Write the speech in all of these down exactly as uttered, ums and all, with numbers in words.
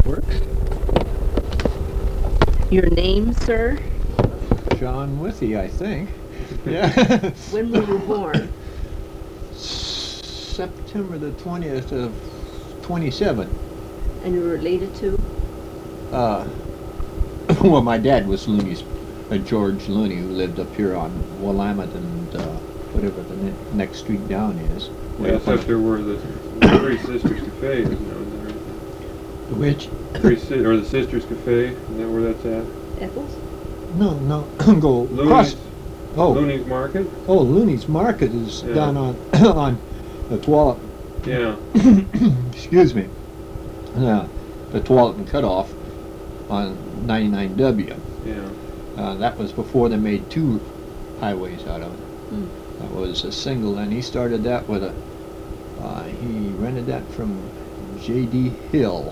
Works. Your name, sir? John Withy, I think. Yeah. When were you born? September the twentieth of twenty-seven. And you're related to? Uh, well, my dad was Looney's, uh, George Looney, who lived up here on Willamette and uh, whatever the ne- next street down is. Yeah, that's up there where the Three Sisters Cafe is now, isn't that right? Which? Three si- or the Sisters Cafe, isn't that where that's at? Eccles? No, no. Go Looney's, across. Oh, Looney's Market? oh, Looney's Market is Yeah. down on on the Tualatin. Yeah. Excuse me. Uh, the Tualatin Cutoff on ninety-nine W. Yeah. Uh, that was before they made two highways out of it. Mm. That was a single, and he started that with a. Uh, he rented that from J D Hill,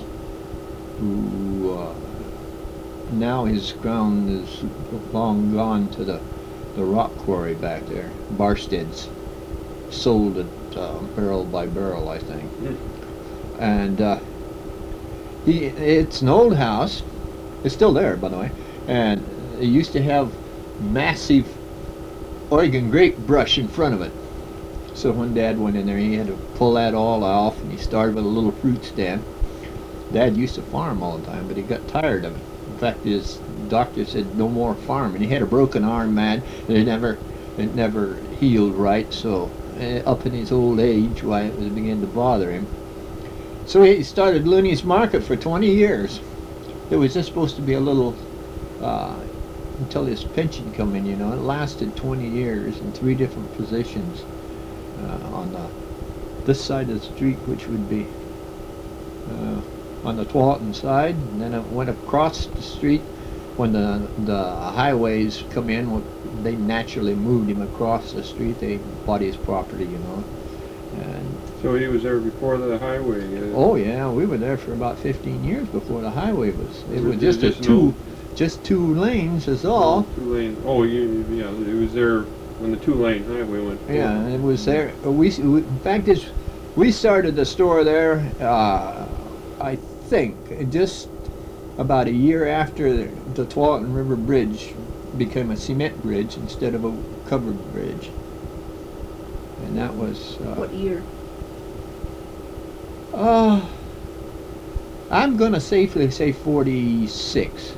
who uh, now his ground is long gone to the the rock quarry back there. Barstead's sold it uh, barrel by barrel, I think. Mm. And uh, he, it's an old house. It's still there, by the way. And it used to have massive Oregon grape brush in front of it. So when Dad went in there, he had to pull that all off, and he started with a little fruit stand. Dad used to farm all the time, but he got tired of it. In fact, his doctor said no more farming. He had a broken arm, man. And it never, it never healed right. So uh, up in his old age, why it was beginning to bother him. So he started Looney's Market for twenty years. It was just supposed to be a little, uh, until his pension come in, you know. It lasted twenty years in three different positions uh, on the this side of the street, which would be uh, on the Tualatin side, and then it went across the street. When the the highways come in, they naturally moved him across the street. They bought his property, you know. And So he was there before the highway. Uh, oh yeah, we were there for about fifteen years before the highway was. It was Was just it a just an two, old- just two lanes is all. Two lane. Oh, you, yeah. It was there when the two lane highway went. forward. Yeah, it was there. We, we in fact, is we started the store there. Uh, I think just about a year after the, the Tualatin River Bridge became a cement bridge instead of a covered bridge, and that was. Uh, What year? Uh, I'm gonna safely say forty-six.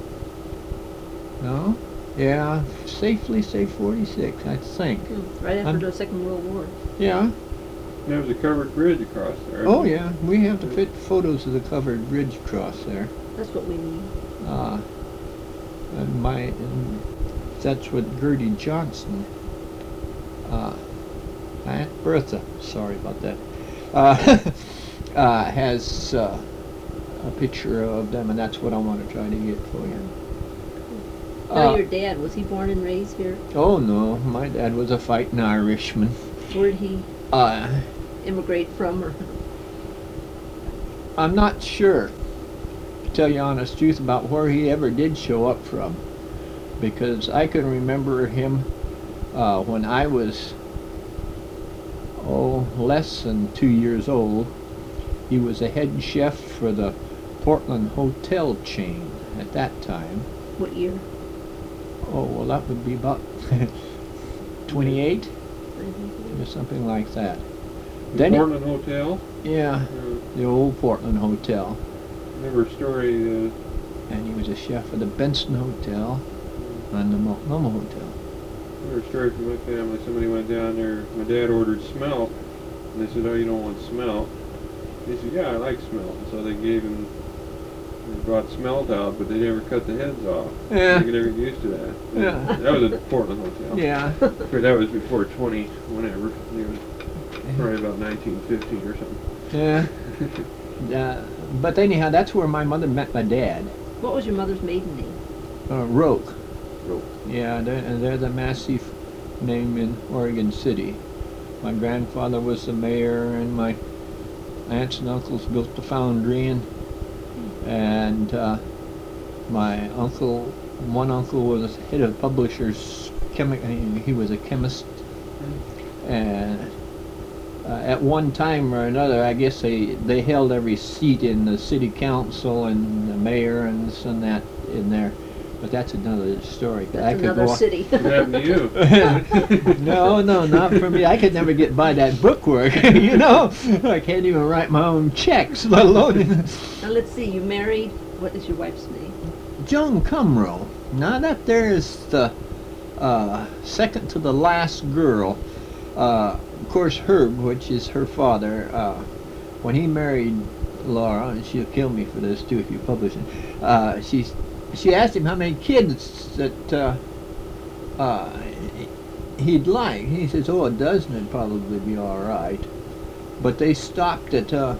No? Yeah, safely say forty-six, I think. Hmm. Right after I'm- the Second World War. Yeah. There was a covered bridge across there. Oh, yeah. We have to fit photos of the covered bridge across there. That's what we need. Uh, and my, and that's what Gertie Johnson, uh, Aunt Bertha, sorry about that, uh, uh, has uh, a picture of them, and that's what I want to try to get for you. Now Uh, your dad, was he born and raised here? oh no, my dad was a fighting Irishman. Where did he Uh, immigrate from? Or I'm not sure, to tell you honest truth, about where he ever did show up from, because I can remember him uh, when I was oh less than two years old. He was a head chef for the Portland hotel chain at that time. what year? Oh well, that would be about twenty-eight Mhm. or something like that. The Then he- Portland Hotel. Yeah, Uh, the old Portland hotel. remember a story. Uh, And he was a chef for the Benson Hotel and the Multnomah Hotel. remember a story from my family. Somebody went down there. My dad ordered smelt, and they said, "Oh, you don't want smelt." He said, "Yeah, I like smelt." And so they gave him. They brought smelt out, but they never cut the heads off. Yeah. They could never get used to that. Yeah. That was at the Portland Hotel. Yeah. That was before twenty, whenever. It was probably about nineteen fifteen or something. Yeah. Uh, but anyhow, that's where my mother met my dad. What was your mother's maiden name? Uh, Roke. Roke. Yeah, they're, they're the massive name in Oregon City. My grandfather was the mayor, and my aunts and uncles built the foundry, and and uh, my uncle, one uncle was head of publishers. Chemi- he, he was a chemist, and uh, at one time or another, I guess they, they held every seat in the city council and the mayor and this and that in there. But that's another story. I That's could another go on- city. What happened to you? No, no, not for me. I could never get by that bookwork, you know. I can't even write my own checks, let alone Now let's see, you married, what is your wife's name? Joan Cumrow. Now that there is the uh, second to the last girl. Uh, of course, Herb, which is her father, uh, when he married Laura, and she'll kill me for this too if you publish it. Uh, she's she asked him how many kids that uh, uh, he'd like. He says, "Oh, a dozen would probably be all right." But they stopped at uh,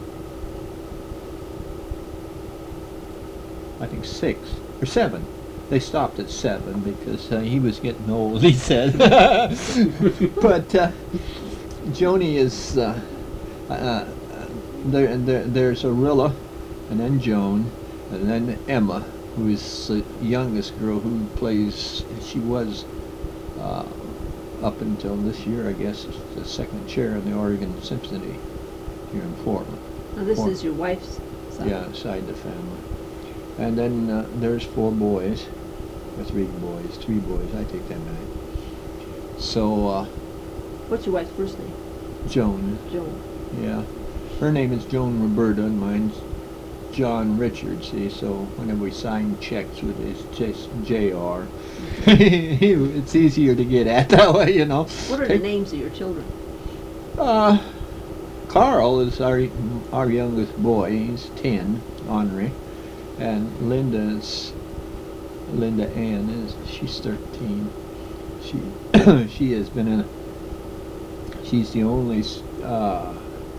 I think six or seven. They stopped at seven because uh, he was getting old, he said. But uh, Joni is, uh, uh, there, there, there's Arilla, and then Joan, and then Emma, who is the youngest girl who plays, she was, uh, up until this year, I guess, the second chair in the Oregon Symphony here in Portland. Now this Four. is your wife's side. Yeah, side the family. And then uh, there's four boys, or three boys, three boys, I take that back. So, uh, What's your wife's first name? Joan, Joan. yeah. Her name is Joan Roberta, and mine's John Richard, see, so whenever we sign checks with his just J R, it's easier to get at that way, you know. What are Take- the names of your children? Uh, Carl is our our youngest boy. He's ten, Henri, and Linda is Linda Ann is she's thirteen. She she has been in. She's the only uh,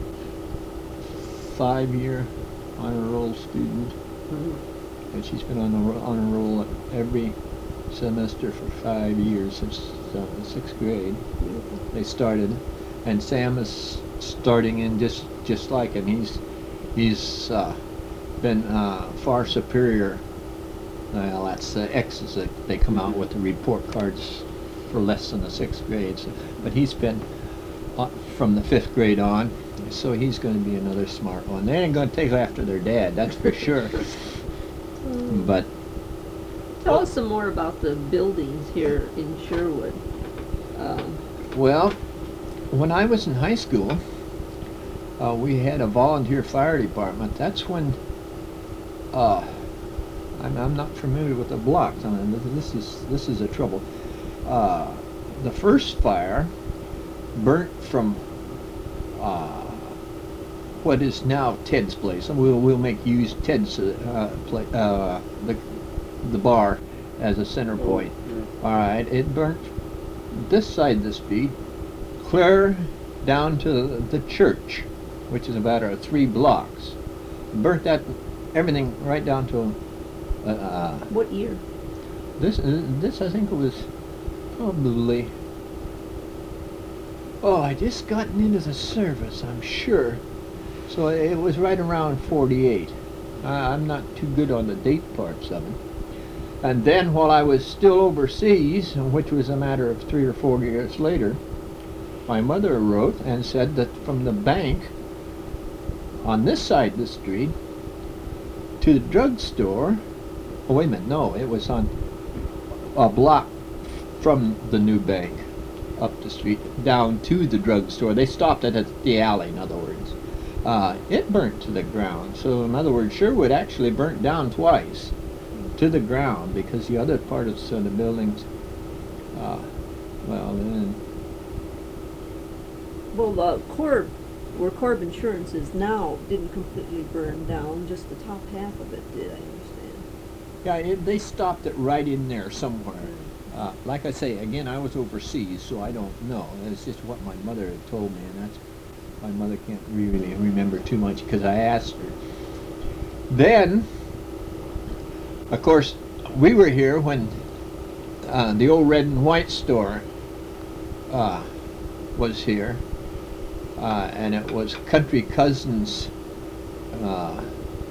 five-year honor roll student, Mm-hmm. and she's been on the ro- honor roll every semester for five years since uh, the sixth grade. Beautiful. They started, and Sam is starting in just just like him. He's he's uh, been uh, far superior. Well, that's the X's that they come out with the report cards for less than the sixth grade. So, but he's been uh, from the fifth grade on, so he's going to be another smart one. They ain't going to take after their dad, that's for sure. Mm. But Tell us some more about the buildings here in Sherwood. Um, well, when I was in high school, uh, we had a volunteer fire department. That's when uh, I'm, I'm not familiar with the blocks. I mean, this is this is a trouble. Uh, the first fire burnt from uh, what is now Ted's place. And we'll we'll make use Ted's uh, pla uh, the the bar as a center point. Yeah. All right, it burnt this side of the street, clear down to the, the church, which is about uh, three blocks. Burnt that everything right down to uh, uh, what year? this. Uh, this I think it was probably. Oh, I just gotten into the service, I'm sure. So it was right around forty-eight. Uh, I'm not too good on the date parts of it. And then while I was still overseas, which was a matter of three or four years later, my mother wrote and said that from the bank on this side of the street to the drugstore, oh wait a minute, no, it was on a block from the new bank up the street down to the drugstore. They stopped it at the alley, in other words. Uh, it burnt to the ground. So in other words, Sherwood actually burnt down twice to the ground because the other part of so the buildings, uh, well, then Well, the Corb, where Corb Insurance is now, didn't completely burn down. Just the top half of it did, I understand. yeah, it, they stopped it right in there somewhere. Uh, like I say, again, I was overseas, so I don't know. It's just what my mother had told me, and that's my mother can't really remember too much because I asked her. Then, of course, we were here when uh, the old red and white store uh, was here, uh, and it was Country Cousins. Uh,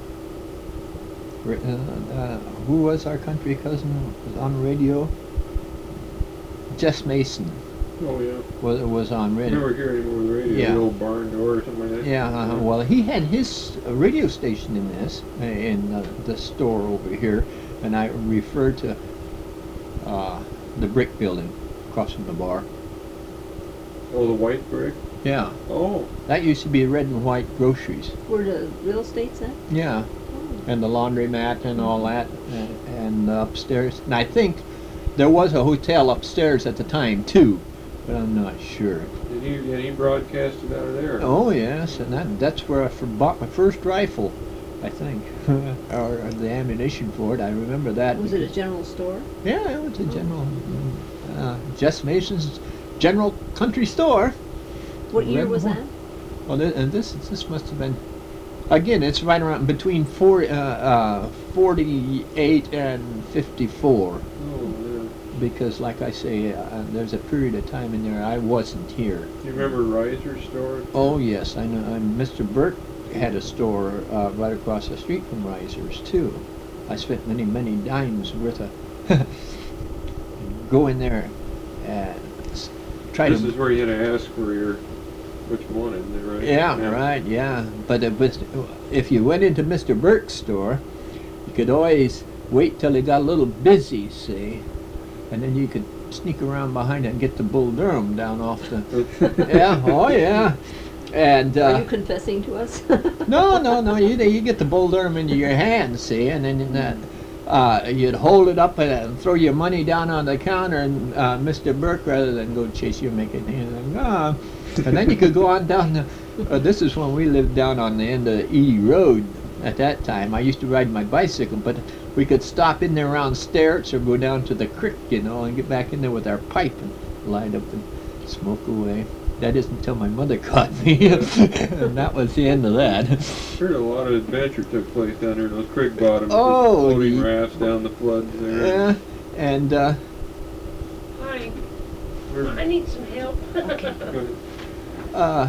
ri- uh, uh, who was our country cousin? Was on the radio. Jess Mason. Oh, yeah. was was on I radio. remember hearing him over the radio, Yeah. the old barn door or something like that. Yeah, uh, well, he had his uh, radio station in this, uh, in uh, the store over here, and I refer to uh, the brick building across from the bar. Oh, the white brick? Yeah, Oh, that used to be red and white groceries. Where the real estate's at? Yeah, Oh. and the laundromat and all that, and, and upstairs. And I think there was a hotel upstairs at the time too, but I'm not sure. and he, and he broadcasted out of there. Oh yes, and that that's where I f- bought my first rifle, I think, or, or the ammunition for it. I remember that. Was it a because- general store? Yeah, it was a general, uh, Jess Mason's General Country Store. What year Red was Horn. that? Well, th- and this this must have been, again, it's right around between four, uh, uh, forty-eight and fifty-four, Oh, because, like I say, uh, there's a period of time in there I wasn't here. yeah. You remember Riser store? Oh yes, I know. And Mister Burke had a store uh, right across the street from Risers too. I spent many, many dimes worth of go in there and s- try This to. is where you had to ask for your, what you wanted, isn't it, right? Yeah, right, yeah. But it was, if you went into Mister Burke's store, you could always wait till it got a little busy, see, and then you could sneak around behind it and get the Bull Durham down off the. Yeah, oh yeah. And uh, Are you confessing to us? no, no, no. You you get the Bull Durham into your hand, see, and then uh, uh, you'd hold it up and throw your money down on the counter, and uh, Mister Burke, rather than go chase you, make it, and, uh, and then you could go on down the. Uh, this is when we lived down on the end of Edie Road. At that time, I used to ride my bicycle, but we could stop in there around Sterrett's or go down to the creek, you know, and get back in there with our pipe and light up and smoke away. That isn't until my mother caught me, and that was the end of that. Heard a lot of adventure took place down there in those creek bottoms. Oh, floating ye- rafts down the floods there. Yeah, and uh, Hi, Where- I need some help. Go ahead. uh,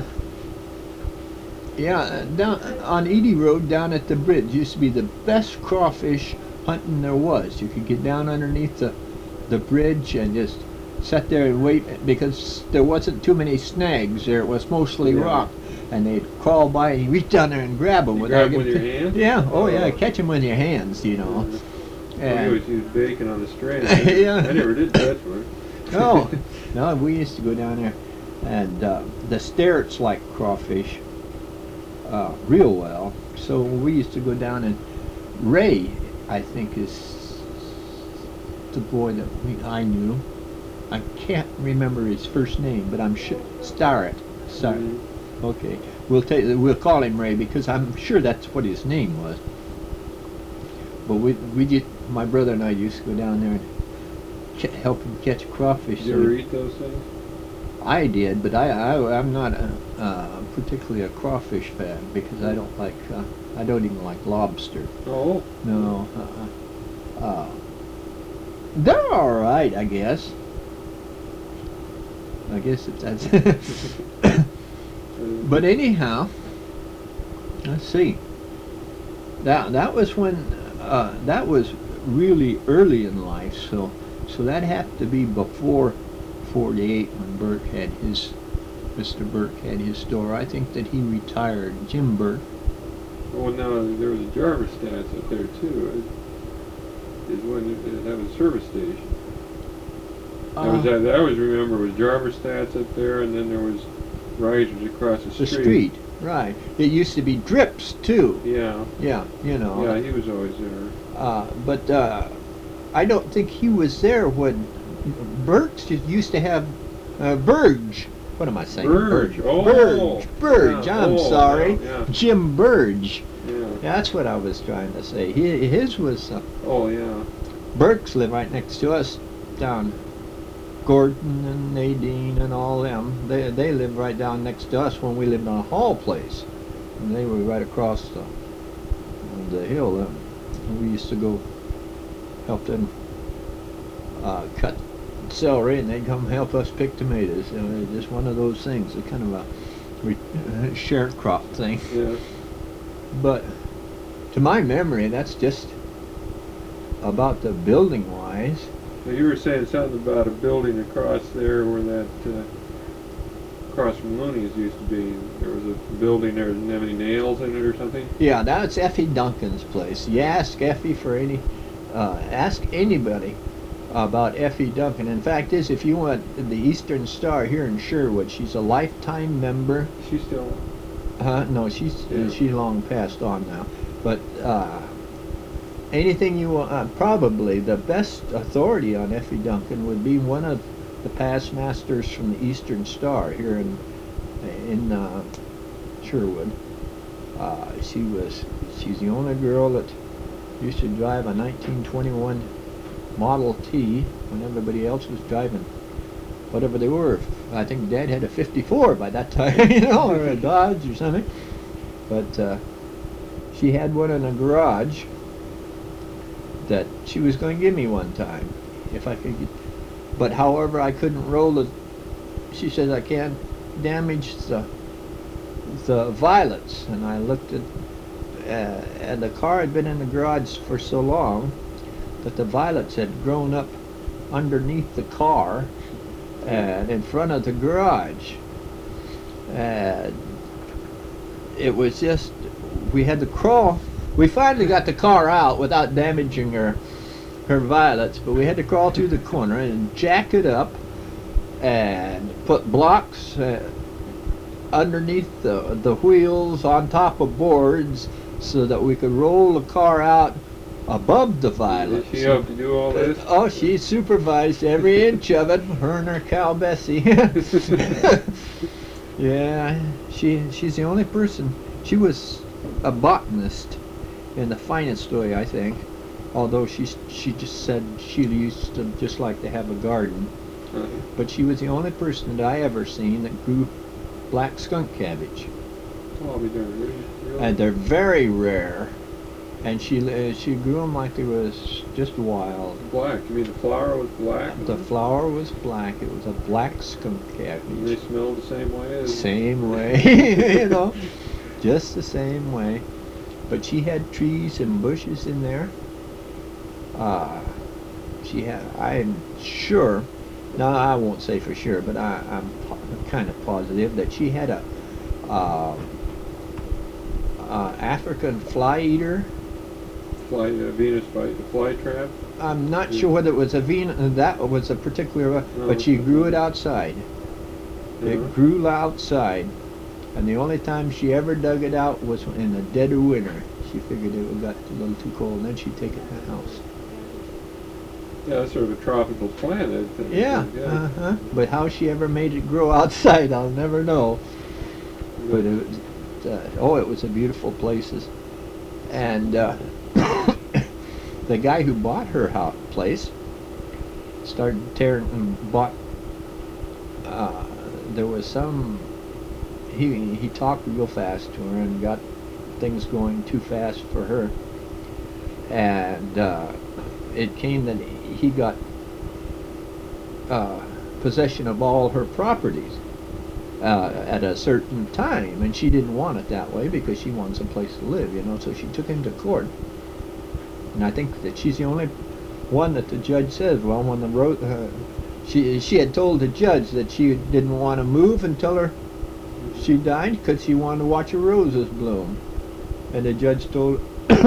yeah, down on Edie Road, down at the bridge, used to be the best crawfish hunting there was. You could get down underneath the the bridge and just sit there and wait, because there wasn't too many snags there. It was mostly Yeah. rock, and they'd crawl by and you reach down there and grab them. You without grab 'em with getting- your hand? Yeah. Oh yeah. Oh. Catch them with your hands, you know. Oh, you And- always use bacon on the strand. Yeah. I never did that one. No, no, we used to go down there, and uh, the Sterrett's like crawfish uh, real well. So we used to go down, and Ray, I think, is the boy that we, I knew. I can't remember his first name, but I'm sure Starrett. Starrett. Mhm. Okay, we'll take we'll call him Ray because I'm sure that's what his name was. But we we just my brother and I used to go down there and ca- help him catch crawfish. Did you so- ever eat those things? I did, but I, I I'm not a, uh, particularly a crawfish fan because I don't like uh, I don't even like lobster. Oh. No, uh, uh, they're all right, I guess. I guess if that's. But anyhow, let's see. That that was when uh, that was really early in life, so so that had to be before forty-eight when Burke had his Mister Burke had his store. I think that he retired. Jim Burke. Oh, now there was a Jarvis Stats up there too. Is when it- that was a service station. That was, Uh, I always remember was Jarvis Stats up there, and then there was Risers across the the street. street, right? It used to be Drips too. Yeah. Yeah, you know. Yeah, he was always there. Uh, but uh, I don't think he was there when Burke's just used to have uh, Burge. What am I saying? Burge. Oh. Burge. Burge. Yeah. I'm Oh, sorry. yeah, yeah. Jim Burge. Yeah. That's what I was trying to say. He, his was uh, Oh yeah. Burke's lived right next to us down. Gordon and Nadine and all them. They they lived right down next to us when we lived on a hall place, and they were right across the the hill. Uh, we used to go help them uh, cut celery, and they'd come help us pick tomatoes. You know, it's just one of those things. It's kind of a re- uh, sharecrop thing. Yeah. But to my memory, that's just about the building wise. Now, you were saying something about a building across there where that, uh, across from Looney's used to be. There was a building there that didn't have any nails in it or something? Yeah, that's Effie Duncan's place. You ask Effie for any, uh, ask anybody about Effie Duncan. In fact, is if you want the Eastern Star here in Sherwood, she's a lifetime member. She's still. Uh, no, she's Yeah. she's long passed on now. But uh, anything you want, uh, probably the best authority on Effie Duncan would be one of the past masters from the Eastern Star here in in uh, Sherwood. Uh, she was she's the only girl that used to drive a nineteen twenty-one Model T when everybody else was driving whatever they were. I think Dad had a fifty-four by that time, you know, or a Dodge or something. But uh, she had one in a garage that she was going to give me one time if I could get. But however, I couldn't roll the. She says I can't damage the the violets, and I looked at uh, and the car had been in the garage for so long that the violets had grown up underneath the car and in front of the garage. And it was just, we had to crawl. We finally got the car out without damaging her her violets, but we had to crawl through the corner and jack it up and put blocks uh, underneath the the wheels on top of boards so that we could roll the car out above the violets. Did she have to do all this? Oh, she supervised every inch of it, her and her cow Bessie. Yeah, she she's the only person. She was a botanist in the finest way, I think. Although she she just said she used to just like to have a garden. Uh-huh. But she was the only person that I ever seen that grew black skunk cabbage. Oh, I'll be darned. Really? Really? And they're very rare. And she uh, she grew them like it was just wild. Black. You mean the flower was black? The flower was black. It was a black skunk And they cabbage. smelled the same way as. Same way, you know, just the same way. But she had trees and bushes in there. Uh, she had, I'm sure, now I won't say for sure, but I, I'm po- kind of positive that she had a uh, uh, African fly eater. Fly, uh, Venus fly, fly trap. I'm not sure whether it was a Venus, that was a particular one, No. but she grew it outside. Uh-huh. It grew outside, and the only time she ever dug it out was in the dead of winter. She figured it got a little too cold, and then she'd take it in the house. Yeah, that's sort of a tropical plant. I think. Yeah, Yeah. uh-huh. But how she ever made it grow outside, I'll never know. But it was, uh, oh, it was a beautiful places. And uh, the guy who bought her house place started tearing and bought. Uh, there was some. He he talked real fast to her and got things going too fast for her. And uh, it came that he got uh, possession of all her properties uh, at a certain time, and she didn't want it that way because she wants a place to live, you know. So she took him to court, and I think that she's the only one that the judge says, well, when the ro- uh, she she had told the judge that she didn't want to move until her she died because she wanted to watch her roses bloom, and the judge told.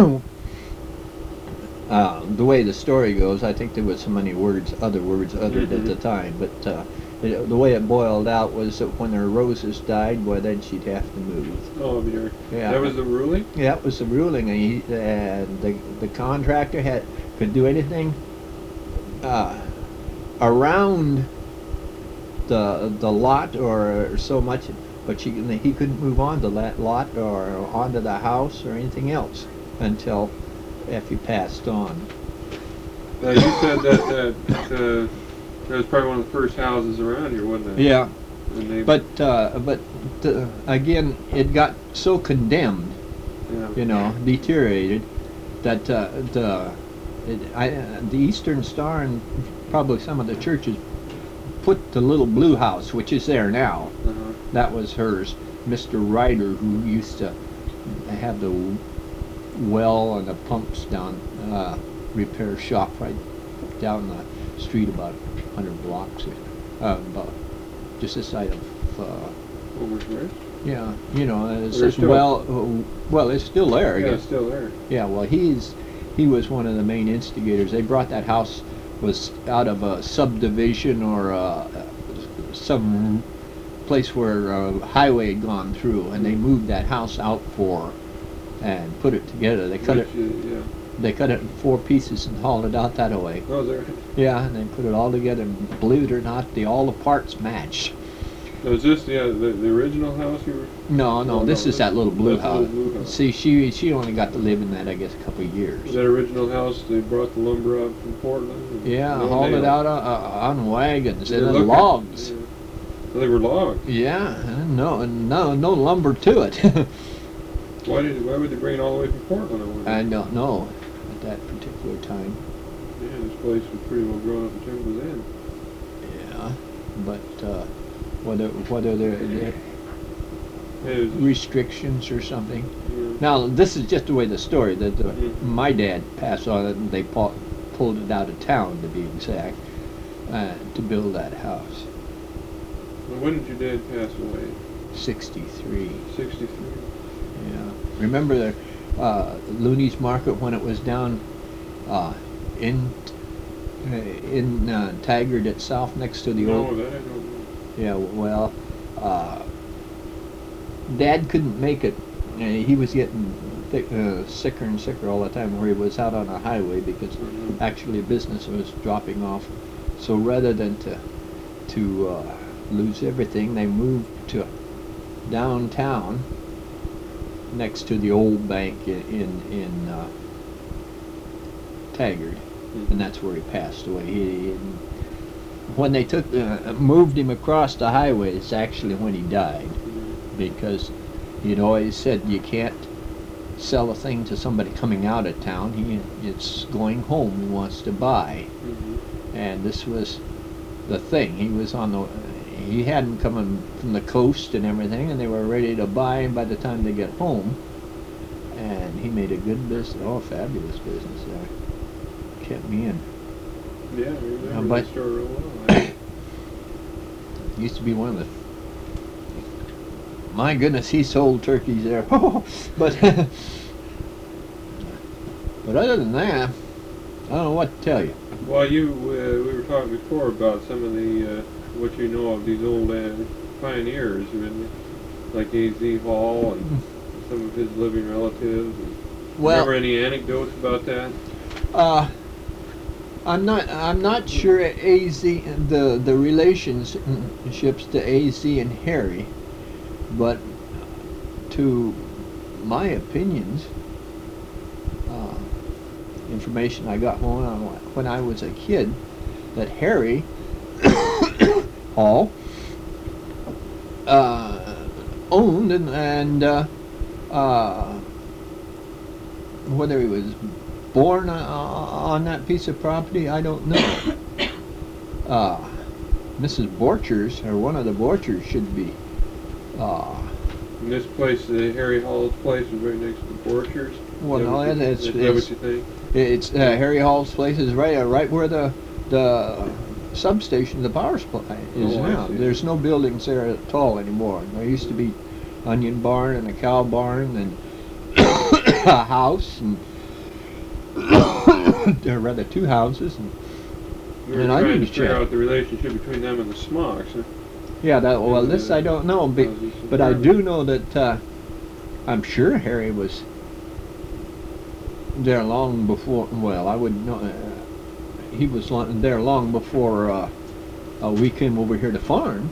Uh, the way the story goes, I think there was so many words, other words uttered Mhm. at the time, but uh, it, the way it boiled out was that when her roses died, well, then she'd have to move. Oh, dear. Yeah. That was the ruling? Yeah, that was the ruling, and, he, and the the contractor had could do anything uh, around the the lot or so much, but she he couldn't move on to that lot or onto the house or anything else until Effie passed on. Now, you said that that, uh, that was probably one of the first houses around here, wasn't it? Yeah, And they, but uh, but uh, again, it got so condemned, yeah. you know, deteriorated, that uh, the it, I, uh, the Eastern Star and probably some of the churches put the little blue house, which is there now. Uh-huh. That was hers. Mister Ryder, who used to have the well and the pumps down, uh, repair shop right down the street about a hundred blocks, uh, about just this side of, uh, Oversmith? yeah, you know, and it's They're just, still- well, uh, well, it's still there, I Yeah, guess. it's still there. Yeah, well, he's, he was one of the main instigators. They brought that house, was out of a subdivision or uh, some place where a highway had gone through, and they moved that house out for, and put it together. They cut it, Which, uh, yeah. they cut it in four pieces and hauled it out that way. Oh, is there? Yeah, and they put it all together, and believe it or not, the, all the parts matched. So is this yeah, the, the original house you were? No, no, Oh, this no, is that little blue that's the house. little blue house. See, she she only got to live in that, I guess, a couple of years. Is that original house they brought the lumber up from Portland? and Yeah, no hauled it nails? out on, uh, on wagons They and then look- logs. Yeah. So they were logs. Yeah, and no, and no, no lumber to it. Why did why would they bring it all the way from Portland? I wonder. I don't know at that particular time. Yeah, this place was pretty well grown up in timber then. Yeah, but uh, whether whether there there Yeah, it was just- restrictions or something. yeah. Now this is just the way the story that the, Mhm. my dad passed on it, and they pu- pulled it out of town to be exact, uh, to build that house. Well, when did your dad pass away? Sixty-three. Sixty-three. Yeah. Remember the uh, Looney's Market when it was down uh, in uh, in uh, Taggart itself, next to the No, old. that I don't know. Yeah. Well, uh, Dad couldn't make it. Uh, he was getting thick, uh, sicker and sicker all the time, where he was out on a highway because Mhm. actually business was dropping off. So rather than to to uh, lose everything, they moved to downtown next to the old bank in in, in uh, Taggart, Mhm. and that's where he passed away. He, he- when they took uh, moved him across the highway, it's actually when he died, Mhm. because he'd always said you can't sell a thing to somebody coming out of town. He it's going home. He wants to buy. Mhm. And this was the thing. He was on the, he hadn't come in from the coast and everything, and they were ready to buy by the time they get home. And he made a good business, oh, fabulous business there. Kept me in. Yeah, I remember Uh, but- the store real well. I- Used to be one of the, my goodness, he sold turkeys there. but, but other than that, I don't know what to tell you. Well, you uh, we were talking before about some of the uh, what you know of these old uh, pioneers, I mean, like A Z Hall and some of his living relatives. And Well- remember any anecdotes about that? Uh, I'm not. I'm not sure A Z the the relationships to A Z and Harry, but to my opinions, uh, information I got when I, when I was a kid, that Harry Hall uh, owned and, and uh, uh, whether he was born uh, on that piece of property, I don't know. Uh, Missus Borchers, or one of the Borchers, should be. Uh, And this place, uh, Harry Hall's place, is right next to Borchers. well, Is that no, what you- it's is it's, that what it's, you think? it's uh, Harry Hall's place is right uh, right where the the substation, the power supply is Oh, I now. see. There's no buildings there at all anymore. There used to be onion barn and a cow barn and a house and or rather two houses and We were And I trying to didn't figure check. out the relationship between them and the Smocks. Huh? yeah that well this I don't know but, Houses and but I farms. do know that uh, I'm sure Harry was there long before. Well, I would know uh, he was long, there long before uh, uh, we came over here to farm.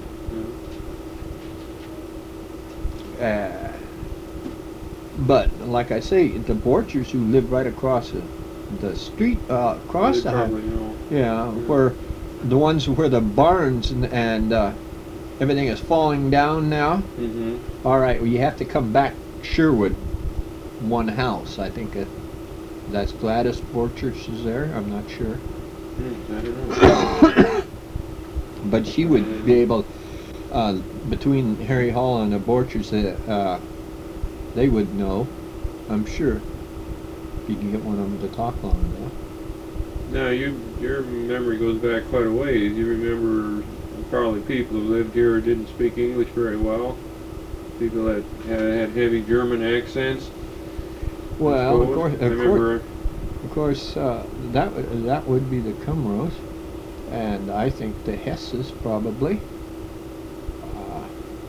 Yeah. Uh, but like I say, the Borchers who live right across the, the street, uh, across They the house, probably know. yeah, where the ones where the barns and, and uh, everything is falling down now. Mm-hmm. All right, well, you have to come back Sherwood, one house. I think uh, that's Gladys Borchers is there. I'm not sure, Hmm, I don't know. but she would be able. Uh, between Harry Hall and the Borchers, uh, uh, they would know, I'm sure, if you can get one of them to talk long enough. Now, you your memory goes back quite a ways. You remember probably people who lived here who didn't speak English very well. People that had, had heavy German accents. I Well, of suppose. course, I of course, remember. of course, uh, that w- that would be the Cumros, and I think the Hesses probably. Uh,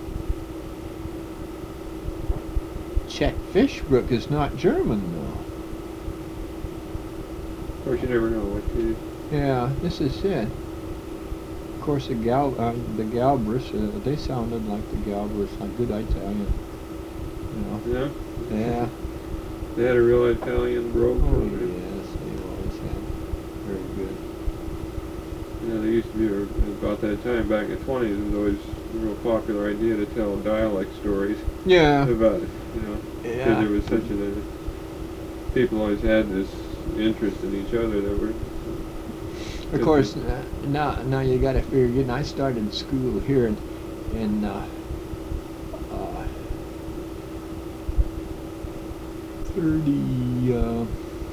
Chet Fishbrook is not German though. Of course, you never know what you. Yeah, this is it. Of course, the Gal, uh, the Galbraiths, uh, they sounded like the Galbraiths, like good Italian. You know. Yeah. Yeah. They had a real Italian brogue. Oh over there. yes, they always had. Very good. You know, there used to be a, about that time back in the twenties. It was always a real popular idea to tell dialect stories Yeah. about it. You know, because Yeah. there was such a. People always had this interest in each other that were. Of course, uh, now now you got to figure. You know, I started school here in, in uh, uh, thirty, uh,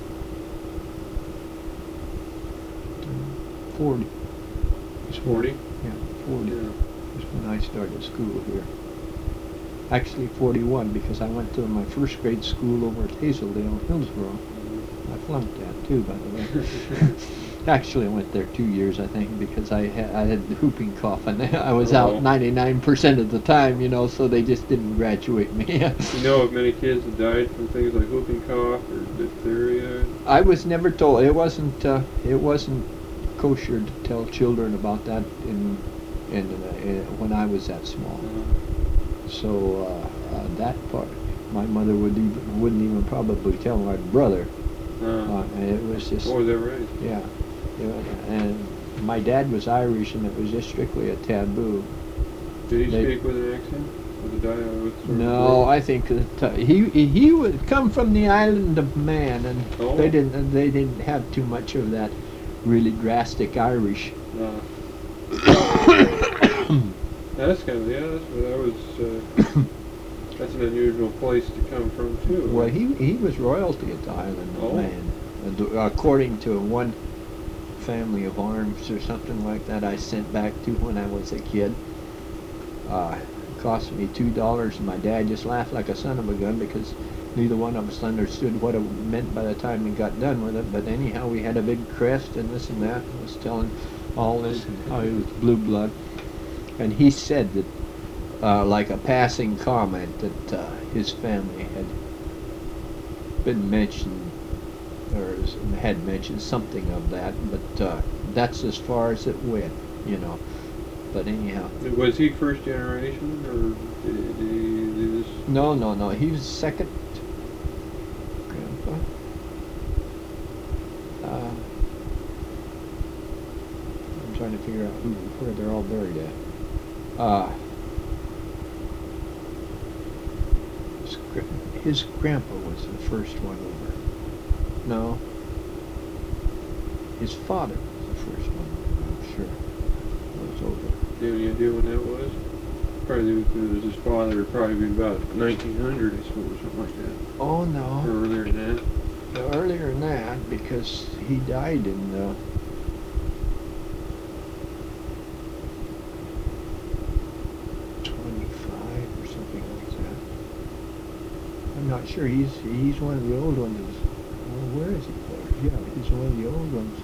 forty. It's forty. Yeah, forty. Yeah. That's when I started school here. Actually, forty-one because I went to my first grade school over at Hazeldale, Hillsborough. I flunked that too, by the way. Actually, I went there two years, I think, because I had, I had the whooping cough, and I was Oh. out ninety-nine percent of the time, you know, so they just didn't graduate me. You know of many kids that died from things like whooping cough or diphtheria? I was never told. It wasn't. Uh, it wasn't kosher to tell children about that in, in, uh, in when I was that small. Uh, So uh, uh, that part, my mother would even, wouldn't even probably tell my brother. uh, Uh, and it was just. oh, is that right? Yeah, yeah, and my dad was Irish, and it was just strictly a taboo. Did he They- speak with an accent? With a dialect? With sort of No, brogue? I think that uh, he he would come from the island of Man, and Oh. they didn't they didn't have too much of that really drastic Irish. Uh, that's kind of, yeah, that's what I was, uh, that's an unusual place to come from, too. Well, he he was royalty at the island of Oh. Man, and th- according to one family of arms or something like that I sent back to when I was a kid. Uh, it cost me two dollars, and my dad just laughed like a son of a gun because neither one of us understood what it meant by the time we got done with it. But anyhow, we had a big crest and this and that. I was telling all this and how he was blue blood, and he said that, uh, like a passing comment, that uh, his family had been mentioned or s- had mentioned something of that, but uh, that's as far as it went, you know. But anyhow, Was he first generation, or did, did he do this? no, no, no. He was second grandpa. Uh, I'm trying to figure out who, where they're all buried at. Uh, his, gra- his grandpa was the first one over. No. His father was the first one over, I'm sure. Was over. Do you have any idea when that was? Probably it was his father, would probably be about nineteen hundred, I suppose, something like that. Oh Or no. earlier than that. No, earlier than that, because he died in uh, twenty-five or something like that. I'm not sure. He's he's one of the old ones. Well, where is he? Yeah, he's one of the old ones.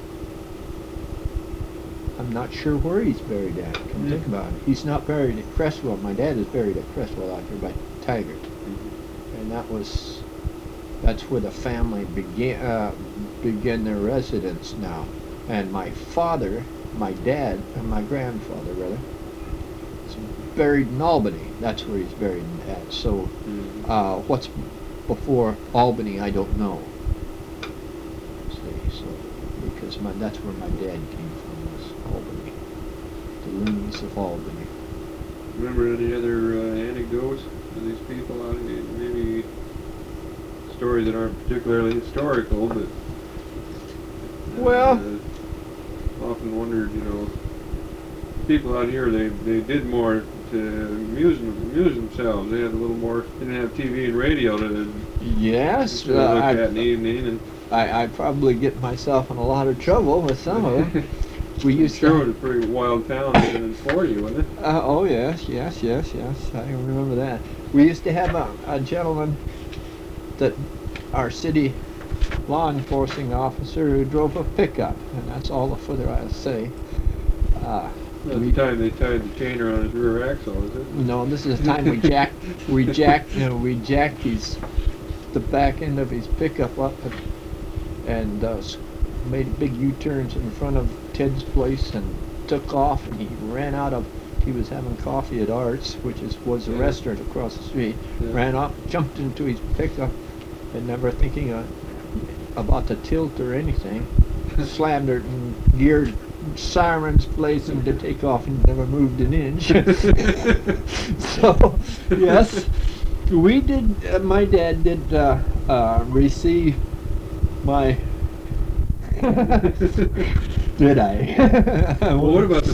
I'm not sure where he's buried at. Come Hmm. think about it. He's not buried at Cresswell. My dad is buried at Cresswell out here by Taggart, and that was that's where the family began uh, began their residence now. And my father, my dad, and my grandfather rather, is buried in Albany. That's where he's buried at. So Mhm. uh, what's before Albany, I don't know. See, so because my that's where my dad came from, was Albany, the loonies of Albany. Remember any other uh, anecdotes of these people out here? Maybe stories that aren't particularly historical, but Well- uh, often wondered, you know, people out here they they did more to amuse them, amuse themselves. They had a little more. They didn't have T V and radio to, Yes, to uh, look I, at in the evening, and I, I probably get myself in a lot of trouble with some of them. We I'm used sure it to. was a pretty wild town living in forty, wasn't it? Uh, oh yes, yes, yes, yes. I remember that. We used to have a, a gentleman that our city law enforcing officer who drove a pickup, and that's all the further I'll say. Uh, At we- the time they tied the chain around his rear axle, is it? No, this is the time we jacked, we jacked, you know, we jacked his, the back end of his pickup up and, and uh, s- made big U-turns in front of Ted's place and took off, and he ran out of, he was having coffee at Arts, which is, was a Yeah. restaurant across the street, Yeah. ran up, jumped into his pickup, and never thinking uh, about the tilt or anything, slammed it and geared sirens blazing to take off and never moved an inch. So, yes, we did, uh, my dad did uh, uh, receive my, did I? Well, what about